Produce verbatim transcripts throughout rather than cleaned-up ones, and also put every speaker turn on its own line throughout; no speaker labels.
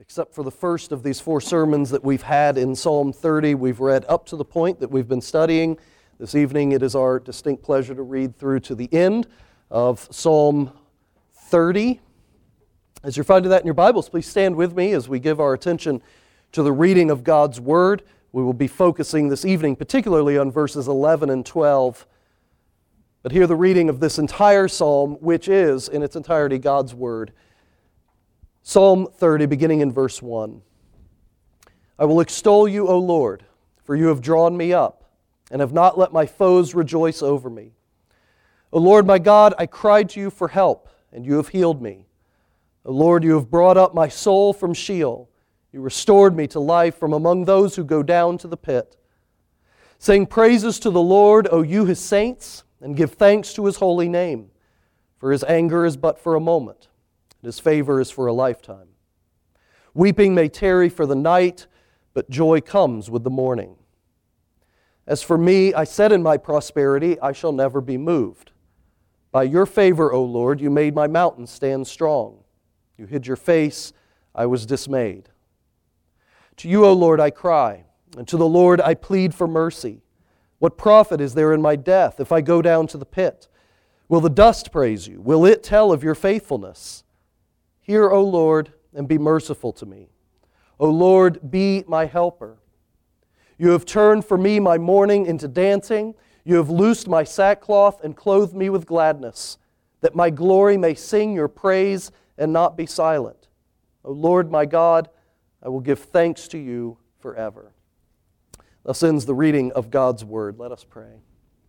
Except for the first of these four sermons that we've had in Psalm thirty, we've read up to the point that we've been studying. This evening it is our distinct pleasure to read through to the end of Psalm thirty. As you're finding that in your Bibles, please stand with me as we give our attention to the reading of God's Word. We will be focusing this evening particularly on verses eleven and twelve. But hear the reading of this entire psalm, which is in its entirety God's Word. Psalm thirty, beginning in verse one. I will extol you, O Lord, for you have drawn me up, and have not let my foes rejoice over me. O Lord my God, I cried to you for help, and you have healed me. O Lord, you have brought up my soul from Sheol. You restored me to life from among those who go down to the pit. Sing praises to the Lord, O you his saints, and give thanks to his holy name, for his anger is but for a moment, and his favor is for a lifetime. Weeping may tarry for the night, but joy comes with the morning. As for me, I said in my prosperity, I shall never be moved. By your favor, O Lord, you made my mountain stand strong. You hid your face, I was dismayed. To you, O Lord, I cry, and to the Lord I plead for mercy. What profit is there in my death if I go down to the pit? Will the dust praise you? Will it tell of your faithfulness? Hear, O Lord, and be merciful to me. O Lord, be my helper. You have turned for me my mourning into dancing. You have loosed my sackcloth and clothed me with gladness, that my glory may sing your praise and not be silent. O Lord my God, I will give thanks to you forever. Thus ends the reading of God's Word. Let us pray.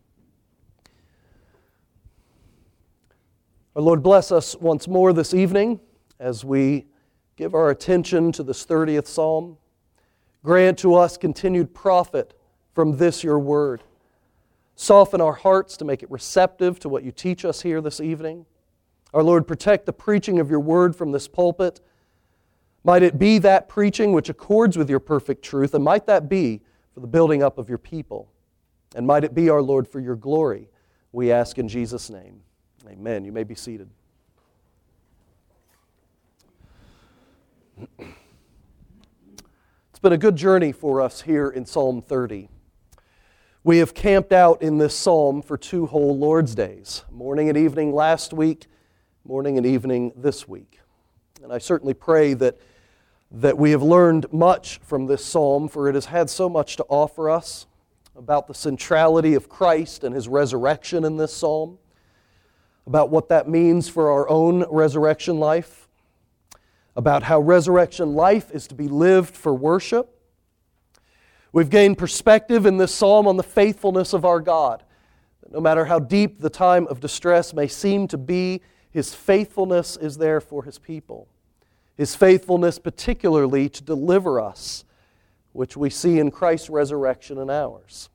Our Lord, bless us once more this evening as we give our attention to this thirtieth Psalm. Grant to us continued profit from this your Word. Soften our hearts to make it receptive to what you teach us here this evening. Our Lord, protect the preaching of your Word from this pulpit. Might it be that preaching which accords with your perfect truth, and might that be for the building up of your people. And might it be, our Lord, for your glory, we ask in Jesus' name. Amen. You may be seated. It's been a good journey for us here in Psalm thirty. We have camped out in this psalm for two whole Lord's days, morning and evening last week, morning and evening this week. And I certainly pray that, that we have learned much from this psalm, for it has had so much to offer us about the centrality of Christ and His resurrection in this psalm, about what that means for our own resurrection life, about how resurrection life is to be lived for worship. We've gained perspective in this psalm on the faithfulness of our God. No matter how deep the time of distress may seem to be, His faithfulness is there for His people. His faithfulness particularly to deliver us, which we see in Christ's resurrection and ours.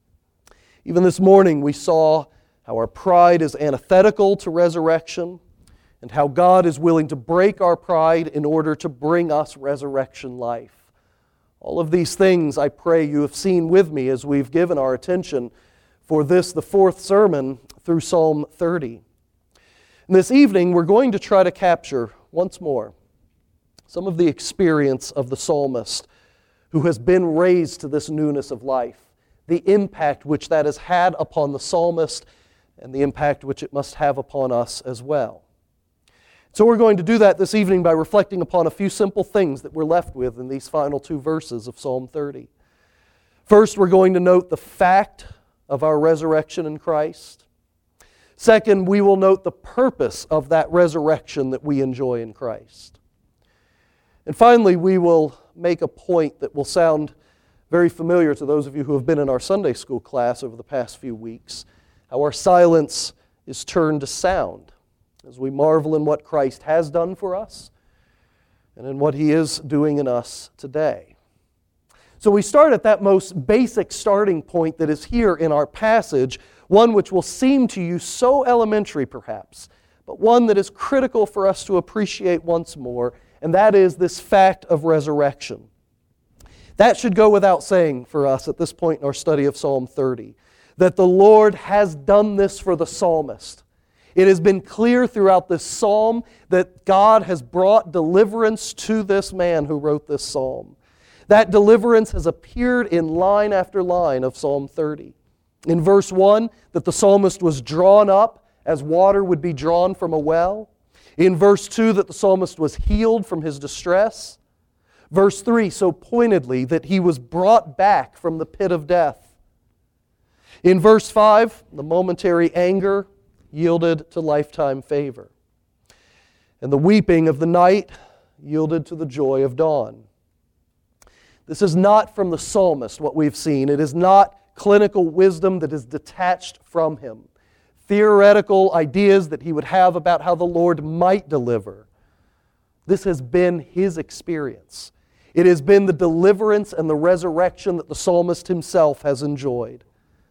Even this morning we saw how our pride is antithetical to resurrection, and how God is willing to break our pride in order to bring us resurrection life. All of these things I pray you have seen with me as we've given our attention for this, the fourth sermon through Psalm thirty. And this evening we're going to try to capture once more some of the experience of the psalmist who has been raised to this newness of life, the impact which that has had upon the psalmist and the impact which it must have upon us as well. So we're going to do that this evening by reflecting upon a few simple things that we're left with in these final two verses of Psalm thirty. First, we're going to note the fact of our resurrection in Christ. Second, we will note the purpose of that resurrection that we enjoy in Christ. And finally, we will make a point that will sound very familiar to those of you who have been in our Sunday school class over the past few weeks, how our silence is turned to sound as we marvel in what Christ has done for us and in what He is doing in us today. So we start at that most basic starting point that is here in our passage, one which will seem to you so elementary perhaps, but one that is critical for us to appreciate once more, and that is this fact of resurrection. That should go without saying for us at this point in our study of Psalm thirty, that the Lord has done this for the psalmist. It has been clear throughout this psalm that God has brought deliverance to this man who wrote this psalm. That deliverance has appeared in line after line of Psalm thirty. In verse one, that the psalmist was drawn up as water would be drawn from a well. In verse two, that the psalmist was healed from his distress. Verse three, so pointedly, that he was brought back from the pit of death. In verse five, the momentary anger yielded to lifetime favor. And the weeping of the night yielded to the joy of dawn. This is not from the psalmist what we've seen. It is not clinical wisdom that is detached from him. Theoretical ideas that he would have about how the Lord might deliver. This has been his experience. It has been the deliverance and the resurrection that the psalmist himself has enjoyed.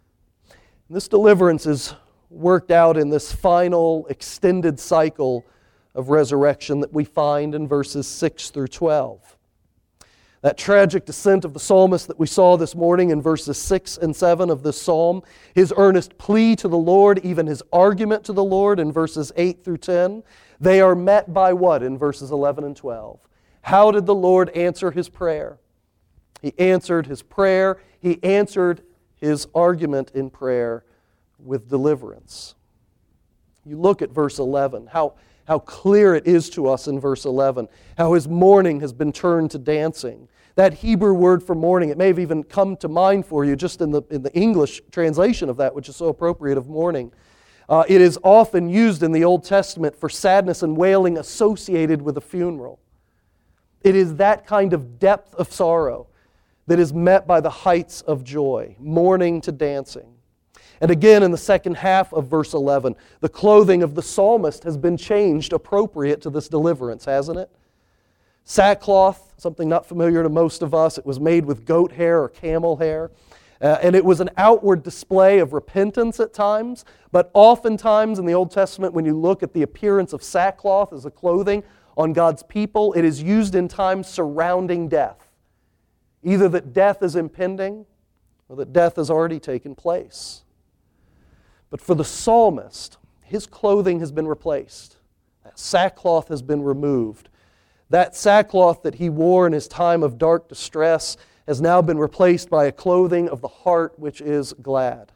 And this deliverance is worked out in this final extended cycle of resurrection that we find in verses six through twelve. That tragic descent of the psalmist that we saw this morning in verses six and seven of this psalm, his earnest plea to the Lord, even his argument to the Lord in verses eight through ten, they are met by what in verses eleven and twelve? How did the Lord answer his prayer? He answered his prayer, he answered his argument in prayer with deliverance. You look at verse eleven, how, how clear it is to us in verse eleven, how his mourning has been turned to dancing. That Hebrew word for mourning, it may have even come to mind for you just in the, in the English translation of that, which is so appropriate of mourning. Uh, it is often used in the Old Testament for sadness and wailing associated with a funeral. It is that kind of depth of sorrow that is met by the heights of joy, mourning to dancing. And again, in the second half of verse eleven, the clothing of the psalmist has been changed appropriate to this deliverance, hasn't it? Sackcloth, something not familiar to most of us. It was made with goat hair or camel hair. Uh, and it was an outward display of repentance at times. But oftentimes in the Old Testament, when you look at the appearance of sackcloth as a clothing on God's people, it is used in times surrounding death. Either that death is impending or that death has already taken place. But for the psalmist, his clothing has been replaced. That sackcloth has been removed. That sackcloth that he wore in his time of dark distress has now been replaced by a clothing of the heart which is glad.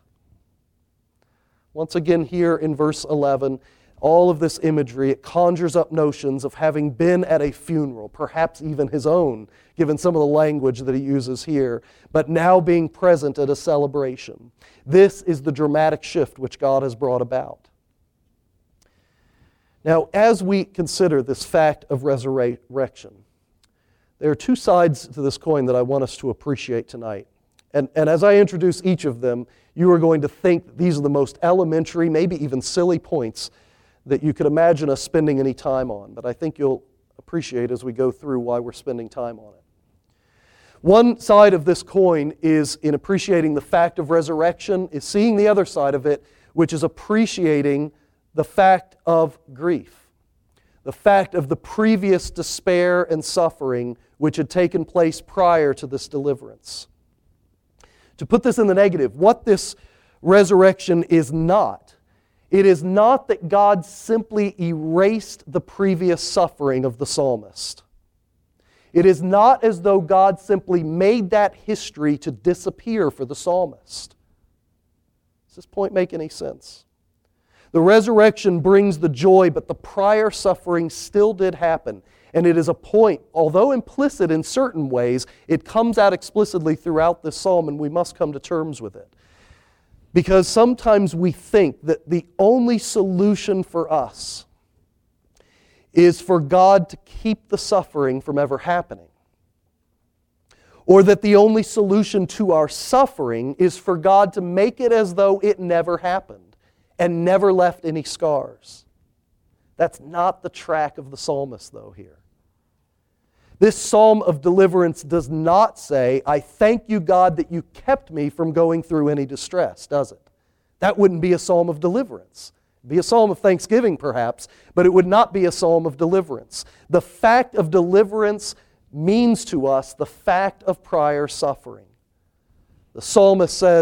Once again here in verse eleven, all of this imagery, it conjures up notions of having been at a funeral, perhaps even his own, given some of the language that he uses here, but now being present at a celebration. This is the dramatic shift which God has brought about. Now, as we consider this fact of resurrection, there are two sides to this coin that I want us to appreciate tonight. And, and as I introduce each of them, you are going to think that these are the most elementary, maybe even silly points that you could imagine us spending any time on. But I think you'll appreciate as we go through why we're spending time on it. One side of this coin is in appreciating the fact of resurrection, is seeing the other side of it, which is appreciating the fact of grief. The fact of the previous despair and suffering which had taken place prior to this deliverance. To put this in the negative, what this resurrection is not, it is not that God simply erased the previous suffering of the psalmist. It is not as though God simply made that history to disappear for the psalmist. Does this point make any sense? The resurrection brings the joy, but the prior suffering still did happen. And it is a point, although implicit in certain ways, it comes out explicitly throughout this psalm, and we must come to terms with it. Because sometimes we think that the only solution for us is for God to keep the suffering from ever happening. Or that the only solution to our suffering is for God to make it as though it never happened and never left any scars. That's not the track of the psalmist, though, here. This psalm of deliverance does not say, I thank you, God, that you kept me from going through any distress, does it? That wouldn't be a psalm of deliverance. It'd be a psalm of thanksgiving, perhaps, but it would not be a psalm of deliverance. The fact of deliverance means to us the fact of prior suffering. The psalmist says,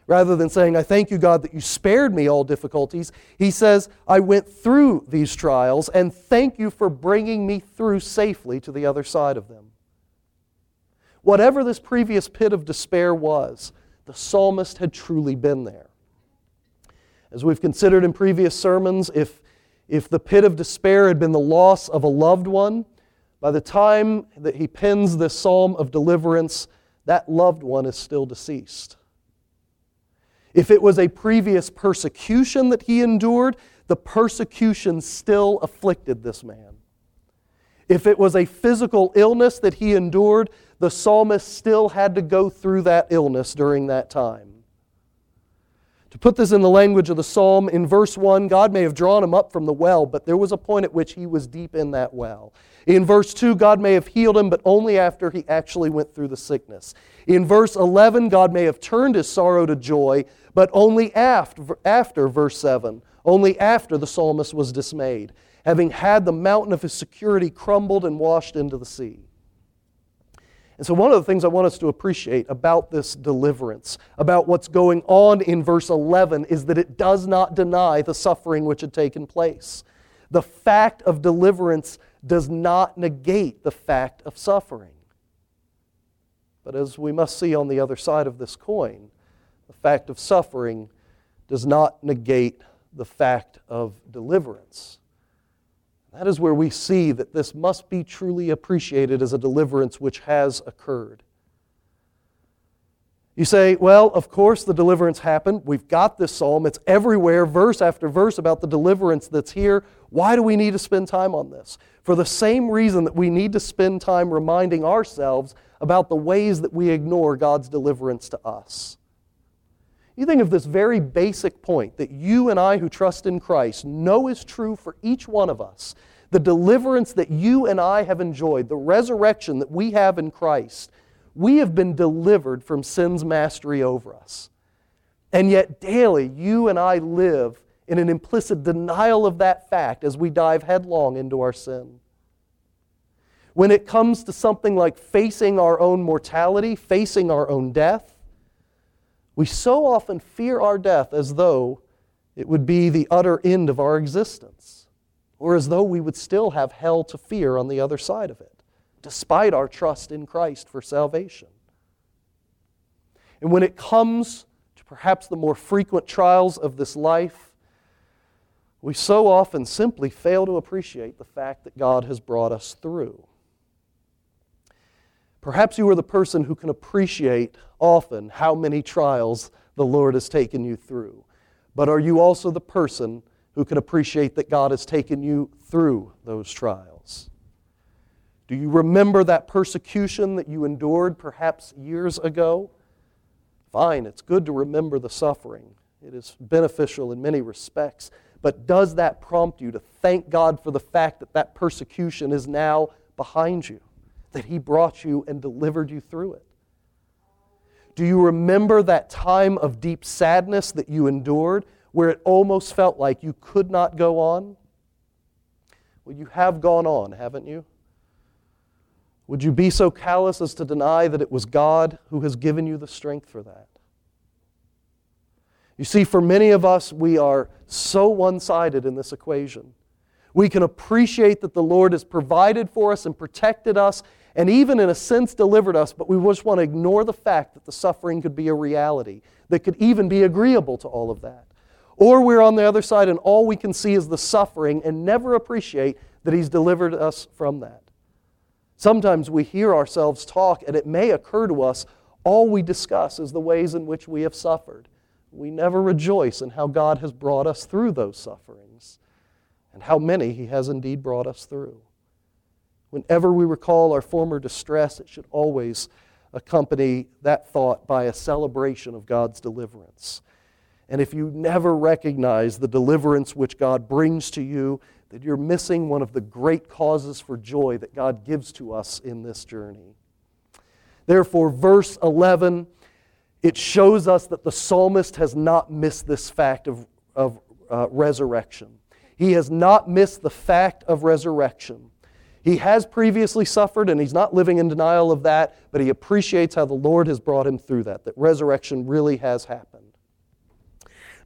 Rather than saying, I thank you, God, that you spared me all difficulties, he says, I went through these trials, and thank you for bringing me through safely to the other side of them. Whatever this previous pit of despair was, the psalmist had truly been there. As we've considered in previous sermons, if, if the pit of despair had been the loss of a loved one, by the time that he pens this psalm of deliverance, that loved one is still deceased. If it was a previous persecution that he endured, the persecution still afflicted this man. If it was a physical illness that he endured, the psalmist still had to go through that illness during that time. To put this in the language of the psalm, in verse one, God may have drawn him up from the well, but there was a point at which he was deep in that well. In verse two, God may have healed him, but only after he actually went through the sickness. In verse eleven, God may have turned his sorrow to joy, but only after, after verse seven, only after the psalmist was dismayed, having had the mountain of his security crumbled and washed into the sea. And so one of the things I want us to appreciate about this deliverance, about what's going on in verse eleven, is that it does not deny the suffering which had taken place. The fact of deliverance does not negate the fact of suffering. But as we must see on the other side of this coin, the fact of suffering does not negate the fact of deliverance. That is where we see that this must be truly appreciated as a deliverance which has occurred. You say, well, of course the deliverance happened. We've got this psalm. It's everywhere, verse after verse, about the deliverance that's here. Why do we need to spend time on this? For the same reason that we need to spend time reminding ourselves about the ways that we ignore God's deliverance to us. You think of this very basic point that you and I who trust in Christ know is true for each one of us. The deliverance that you and I have enjoyed, the resurrection that we have in Christ, we have been delivered from sin's mastery over us. And yet daily you and I live in an implicit denial of that fact as we dive headlong into our sin. When it comes to something like facing our own mortality, facing our own death, we so often fear our death as though it would be the utter end of our existence, or as though we would still have hell to fear on the other side of it, despite our trust in Christ for salvation. And when it comes to perhaps the more frequent trials of this life, we so often simply fail to appreciate the fact that God has brought us through. Perhaps you are the person who can appreciate often how many trials the Lord has taken you through. But are you also the person who can appreciate that God has taken you through those trials? Do you remember that persecution that you endured perhaps years ago? Fine, it's good to remember the suffering. It is beneficial in many respects. But does that prompt you to thank God for the fact that that persecution is now behind you? That He brought you and delivered you through it? Do you remember that time of deep sadness that you endured where it almost felt like you could not go on? Well, you have gone on, haven't you? Would you be so callous as to deny that it was God who has given you the strength for that? You see, for many of us, we are so one-sided in this equation. We can appreciate that the Lord has provided for us and protected us and even in a sense delivered us, but we just want to ignore the fact that the suffering could be a reality, that could even be agreeable to all of that. Or we're on the other side and all we can see is the suffering and never appreciate that He's delivered us from that. Sometimes we hear ourselves talk and it may occur to us all we discuss is the ways in which we have suffered. We never rejoice in how God has brought us through those sufferings and how many He has indeed brought us through. Whenever we recall our former distress, it should always accompany that thought by a celebration of God's deliverance. And if you never recognize the deliverance which God brings to you, then you're missing one of the great causes for joy that God gives to us in this journey. Therefore, verse eleven, it shows us that the psalmist has not missed this fact of, of uh, resurrection. He has not missed the fact of resurrection. He has previously suffered, and he's not living in denial of that, but he appreciates how the Lord has brought him through that, that resurrection really has happened.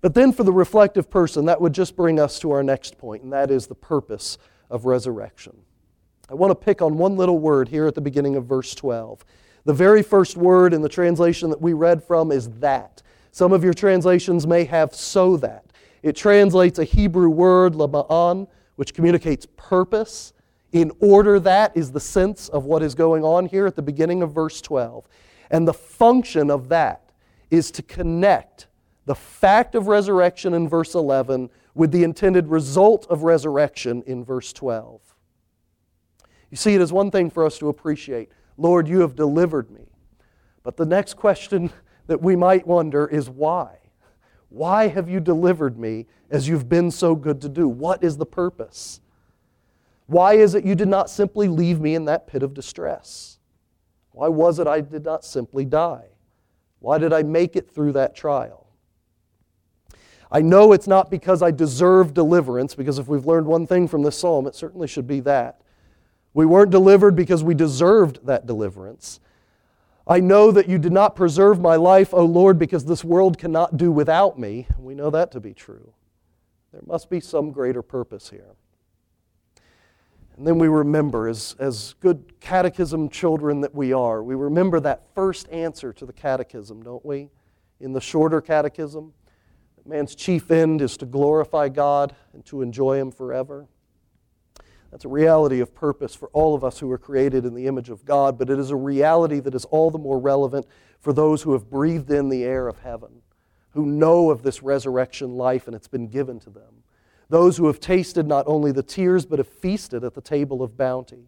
But then for the reflective person, that would just bring us to our next point, and that is the purpose of resurrection. I want to pick on one little word here at the beginning of verse twelve. The very first word in the translation that we read from is that. Some of your translations may have so that. It translates a Hebrew word, lama'an, which communicates purpose. In order that is the sense of what is going on here at the beginning of verse twelve. And the function of that is to connect the fact of resurrection in verse eleven with the intended result of resurrection in verse twelve. You see, it is one thing for us to appreciate, Lord, you have delivered me. But the next question that we might wonder is why? Why have you delivered me as you've been so good to do? What is the purpose? Why is it you did not simply leave me in that pit of distress? Why was it I did not simply die? Why did I make it through that trial? I know it's not because I deserve deliverance, because if we've learned one thing from this psalm, it certainly should be that. We weren't delivered because we deserved that deliverance. I know that you did not preserve my life, O Lord, because this world cannot do without me. We know that to be true. There must be some greater purpose here. And then we remember, as, as good catechism children that we are, we remember that first answer to the catechism, don't we? In the shorter catechism, that man's chief end is to glorify God and to enjoy Him forever. That's a reality of purpose for all of us who were created in the image of God, but it is a reality that is all the more relevant for those who have breathed in the air of heaven, who know of this resurrection life and it's been given to them. Those who have tasted not only the tears, but have feasted at the table of bounty.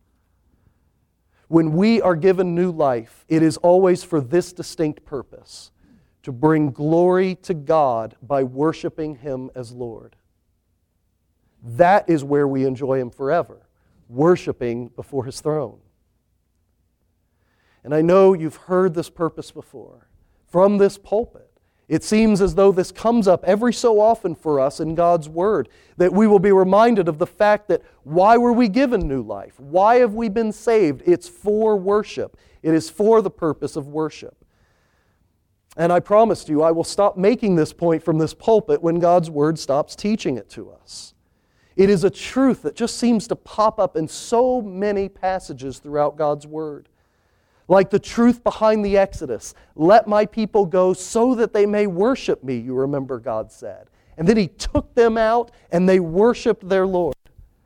When we are given new life, it is always for this distinct purpose, to bring glory to God by worshiping Him as Lord. That is where we enjoy Him forever, worshiping before His throne. And I know you've heard this purpose before, from this pulpit. It seems as though this comes up every so often for us in God's Word, that we will be reminded of the fact that why were we given new life? Why have we been saved? It's for worship. It is for the purpose of worship. And I promised you I will stop making this point from this pulpit when God's Word stops teaching it to us. It is a truth that just seems to pop up in so many passages throughout God's Word. Like the truth behind the Exodus, let my people go so that they may worship me, you remember God said. And then He took them out and they worshiped their Lord.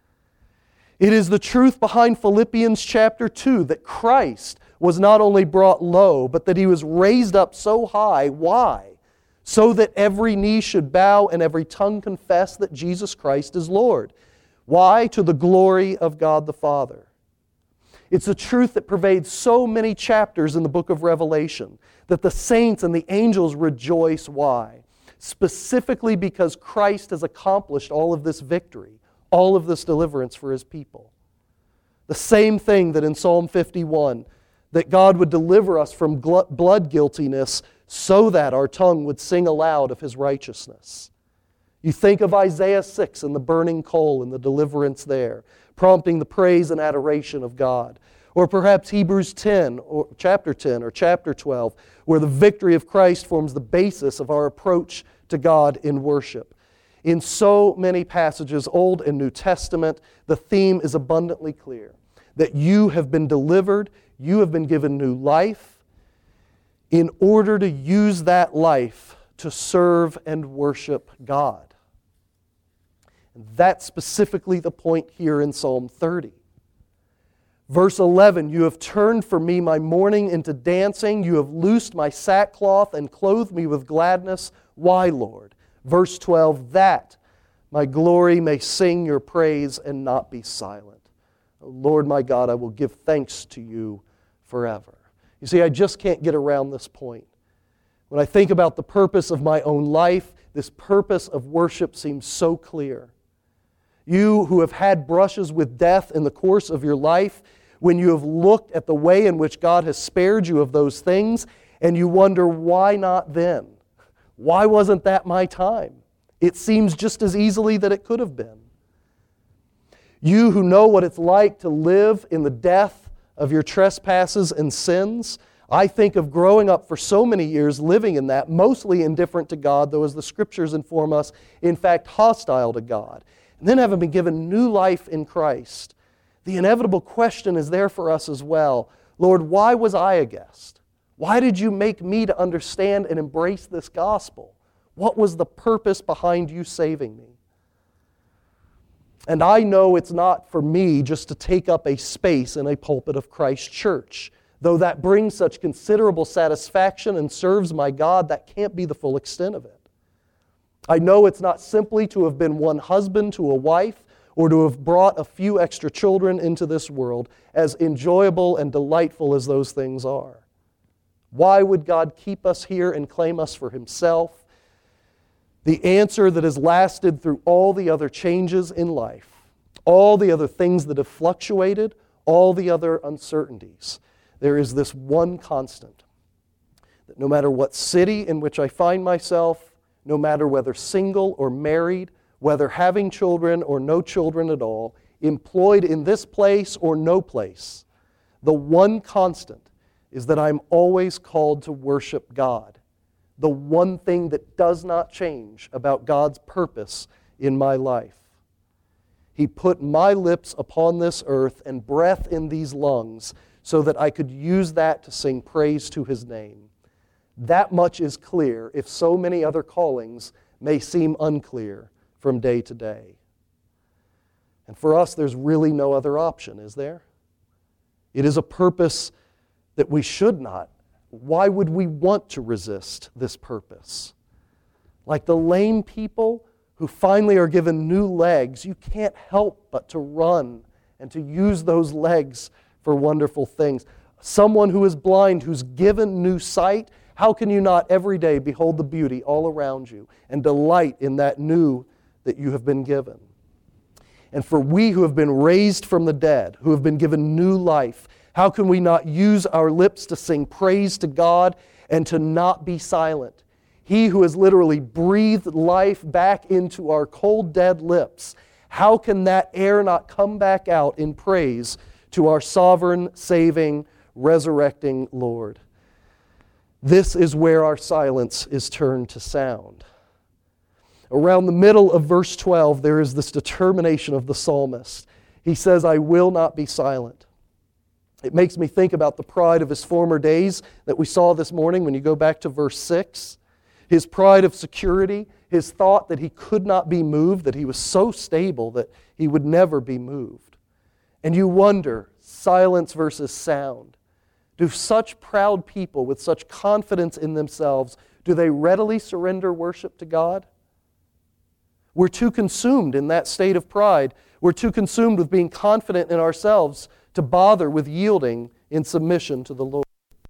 It is the truth behind Philippians chapter two that Christ was not only brought low, but that He was raised up so high. Why? So that every knee should bow and every tongue confess that Jesus Christ is Lord. Why? To the glory of God the Father. It's a truth that pervades so many chapters in the book of Revelation that the saints and the angels rejoice. Why? Specifically because Christ has accomplished all of this victory, all of this deliverance for His people. The same thing that in Psalm fifty-one, that God would deliver us from blood guiltiness so that our tongue would sing aloud of His righteousness. You think of Isaiah six and the burning coal and the deliverance there, prompting the praise and adoration of God. Or perhaps Hebrews ten, or chapter ten, or chapter twelve, where the victory of Christ forms the basis of our approach to God in worship. In so many passages, Old and New Testament, the theme is abundantly clear. That you have been delivered, you have been given new life, in order to use that life to serve and worship God. And that's specifically the point here in Psalm thirty. Verse eleven, you have turned for me my mourning into dancing. You have loosed my sackcloth and clothed me with gladness. Why, Lord? Verse twelve, that my glory may sing your praise and not be silent. O Lord my God, I will give thanks to you forever. You see, I just can't get around this point. When I think about the purpose of my own life, this purpose of worship seems so clear. You who have had brushes with death in the course of your life, when you have looked at the way in which God has spared you of those things, and you wonder, why not then? Why wasn't that my time? It seems just as easily that it could have been. You who know what it's like to live in the death of your trespasses and sins, I think of growing up for so many years living in that, mostly indifferent to God, though as the Scriptures inform us, in fact hostile to God. And then having been given new life in Christ, the inevitable question is there for us as well. Lord, why was I a guest? Why did you make me to understand and embrace this gospel? What was the purpose behind you saving me? And I know it's not for me just to take up a space in a pulpit of Christ Church. Though that brings such considerable satisfaction and serves my God, that can't be the full extent of it. I know it's not simply to have been one husband to a wife or to have brought a few extra children into this world, as enjoyable and delightful as those things are. Why would God keep us here and claim us for Himself? The answer that has lasted through all the other changes in life, all the other things that have fluctuated, all the other uncertainties. There is this one constant, that no matter what city in which I find myself, no matter whether single or married, whether having children or no children at all, employed in this place or no place, the one constant is that I'm always called to worship God. The one thing that does not change about God's purpose in my life. He put my lips upon this earth and breath in these lungs so that I could use that to sing praise to His name. That much is clear if so many other callings may seem unclear from day to day. And for us, there's really no other option, is there? It is a purpose that we should not. Why would we want to resist this purpose? Like the lame people who finally are given new legs, you can't help but to run and to use those legs for wonderful things. Someone who is blind, who's given new sight, how can you not every day behold the beauty all around you and delight in that new that you have been given? And for we who have been raised from the dead, who have been given new life, how can we not use our lips to sing praise to God and to not be silent? He who has literally breathed life back into our cold, dead lips, how can that air not come back out in praise to our sovereign, saving, resurrecting Lord? This is where our silence is turned to sound. Around the middle of verse twelve, there is this determination of the psalmist. He says, I will not be silent. It makes me think about the pride of his former days that we saw this morning when you go back to verse six. His pride of security, his thought that he could not be moved, that he was so stable that he would never be moved. And you wonder, silence versus sound. Do such proud people with such confidence in themselves, do they readily surrender worship to God? We're too consumed in that state of pride. We're too consumed with being confident in ourselves to bother with yielding in submission to the Lord.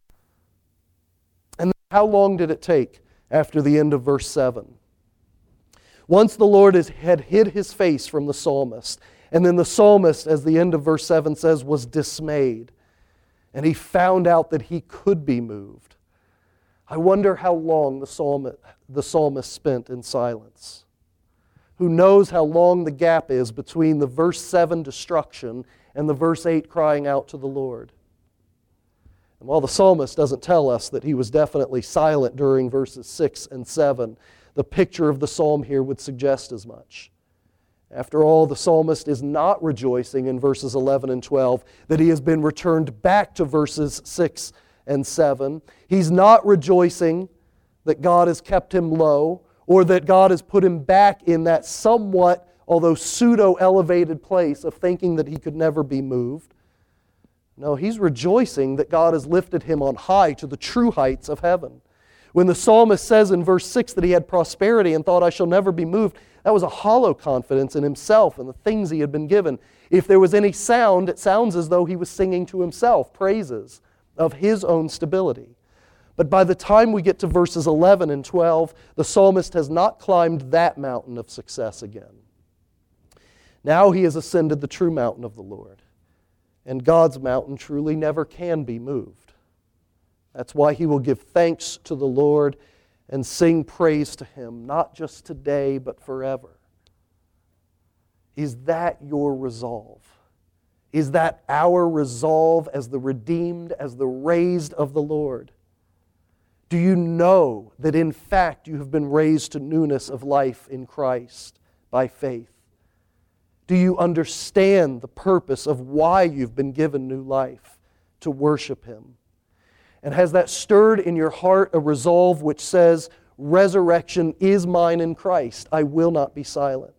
And how long did it take after the end of verse seven? Once the Lord had hid His face from the psalmist, and then the psalmist, as the end of verse seven says, was dismayed, and he found out that he could be moved. I wonder how long the psalmist, the psalmist spent in silence. Who knows how long the gap is between the verse seven destruction and the verse eight crying out to the Lord. And while the psalmist doesn't tell us that he was definitely silent during verses six and seven, the picture of the psalm here would suggest as much. After all, the psalmist is not rejoicing in verses eleven and twelve that he has been returned back to verses six and seven. He's not rejoicing that God has kept him low or that God has put him back in that somewhat, although pseudo-elevated place of thinking that he could never be moved. No, he's rejoicing that God has lifted him on high to the true heights of heaven. When the psalmist says in verse six that he had prosperity and thought, I shall never be moved, that was a hollow confidence in himself and the things he had been given. If there was any sound, it sounds as though he was singing to himself praises of his own stability. But by the time we get to verses eleven and twelve, the psalmist has not climbed that mountain of success again. Now he has ascended the true mountain of the Lord. And God's mountain truly never can be moved. That's why he will give thanks to the Lord and sing praise to Him, not just today, but forever. Is that your resolve? Is that our resolve as the redeemed, as the raised of the Lord? Do you know that in fact you have been raised to newness of life in Christ by faith? Do you understand the purpose of why you've been given new life? To worship Him. And has that stirred in your heart a resolve which says, resurrection is mine in Christ. I will not be silent.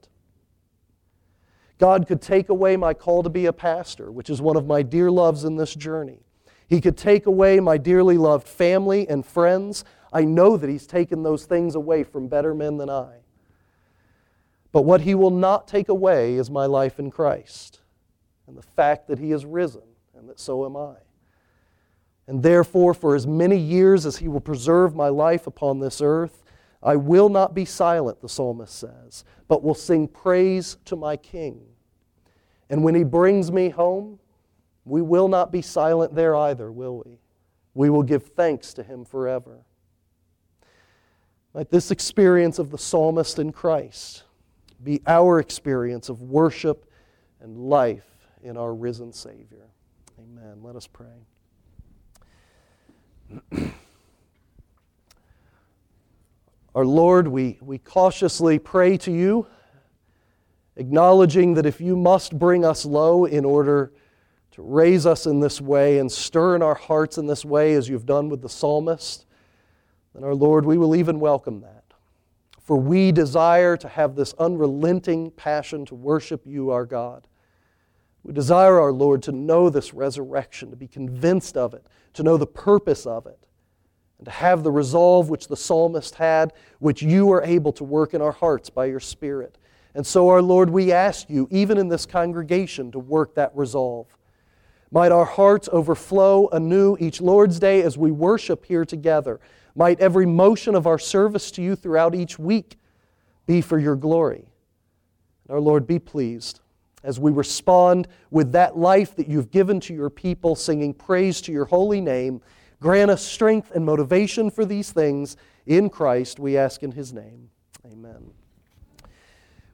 God could take away my call to be a pastor, which is one of my dear loves in this journey. He could take away my dearly loved family and friends. I know that He's taken those things away from better men than I. But what He will not take away is my life in Christ and the fact that He is risen and that so am I. And therefore, for as many years as He will preserve my life upon this earth, I will not be silent, the psalmist says, but will sing praise to my King. And when He brings me home, we will not be silent there either, will we? We will give thanks to Him forever. Let this experience of the psalmist in Christ be our experience of worship and life in our risen Savior. Amen. Let us pray. Our Lord, we, we cautiously pray to You, acknowledging that if You must bring us low in order to raise us in this way and stir in our hearts in this way as You've done with the psalmist, then our Lord, we will even welcome that. For we desire to have this unrelenting passion to worship You, our God. We desire, our Lord, to know this resurrection, to be convinced of it, to know the purpose of it, and to have the resolve which the psalmist had, which You are able to work in our hearts by Your Spirit. And so, our Lord, we ask You, even in this congregation, to work that resolve. Might our hearts overflow anew each Lord's Day as we worship here together. Might every motion of our service to You throughout each week be for Your glory. And our Lord, be pleased as we respond with that life that You've given to Your people, singing praise to Your holy name. Grant us strength and motivation for these things. In Christ we ask in His name. Amen.